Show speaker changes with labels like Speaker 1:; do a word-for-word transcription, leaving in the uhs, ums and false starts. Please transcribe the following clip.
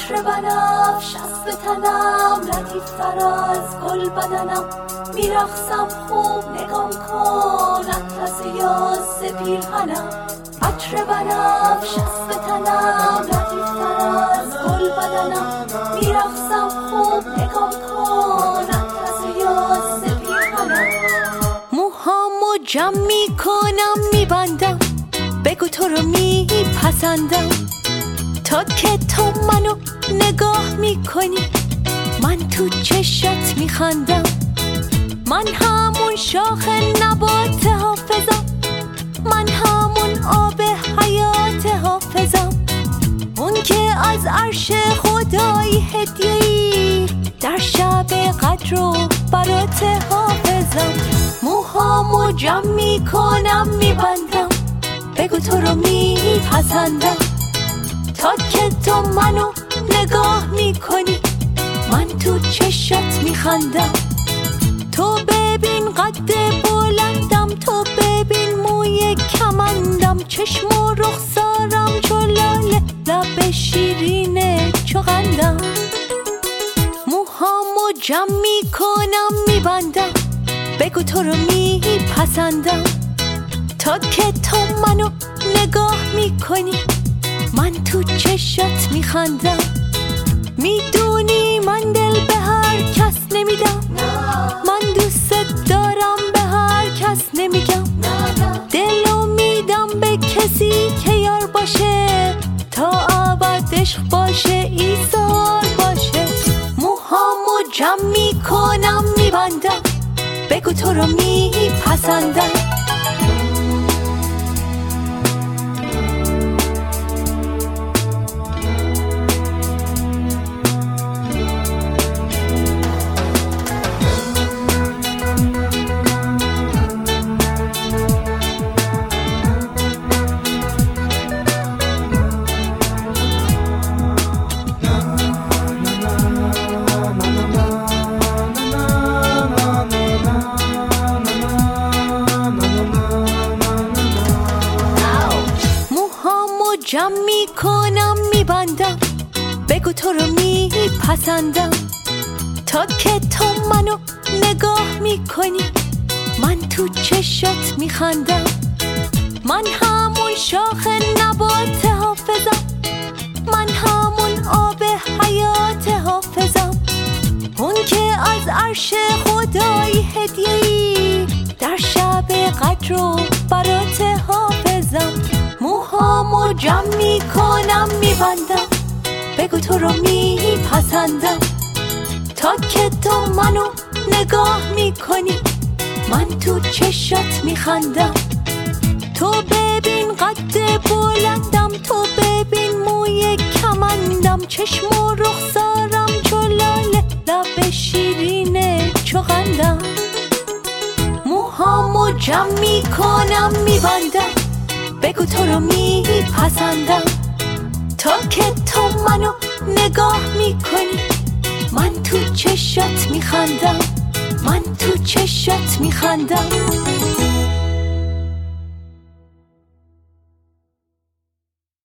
Speaker 1: عطر بنفش از به تنم، لطیف تر از گل بدنم. میرقصم خوب نگام کن، اطلس یاس پیرهنم. عطر بنفش از به تنم، لطیف تر از گل بدنم. میرقصم خوب نگام کن، اطلس یاس پیرهنم. موهامو جمع میکنم میبندم، بگو تو رو میپسندم. تا که تو منو نگاه میکنی من تو چشات میخندم. من همون شاخ نبات حافظم، من همون آب حیات حافظم. اون که از عرش خدایی هدیه‌ای در شب قدر و برات حافظم. موهامو جمع میکنم میبندم، بگو تو رو میپسندم. تا که تو منو نگاه میکنی من تو چشات میخندم. تو ببین قد بلندم، تو ببین موی کمندم. چشم و رخسارم چو لاله، لب شیرینه چو قندم. موهامو جمع میکنم میبندم، بگو تو رو میپسندم. تا که تو منو نگاه میکنی من تو چشات میخندم. میدونی من دل به هر کس نمیدم، من دوست دارم به هر کس نمیگم. دلو میدم به کسی که یار باشه، تا ابد عشق باشه ایثار باشه. موهامو جمع میکنم میبندم، بگو تو رو میپسندم. جمع میکنم میبندم، بگو تو رو میپسندم. تا که تو منو نگاه میکنی من تو چشات میخندم. من همون شاخ نبات حافظم، من همون آب حیات حافظم. اون که از عرش خدایی هدیه‌ای در شب قدر و برات حافظم. موهامو جمع میکنم میبندم، بگو تو رو میپسندم. تا که تو منو نگاه میکنی من تو چشات میخندم. تو ببین قد بلندم، تو ببین موی کمندم. چشم و رخسارم چو لاله، لب شیرینه چو قندم. موهامو جمع میکنم میبندم، بگو تو رو میپسندم. تا که تو منو نگاه میکنی من تو چشات میخندم، من تو چشات میخندم.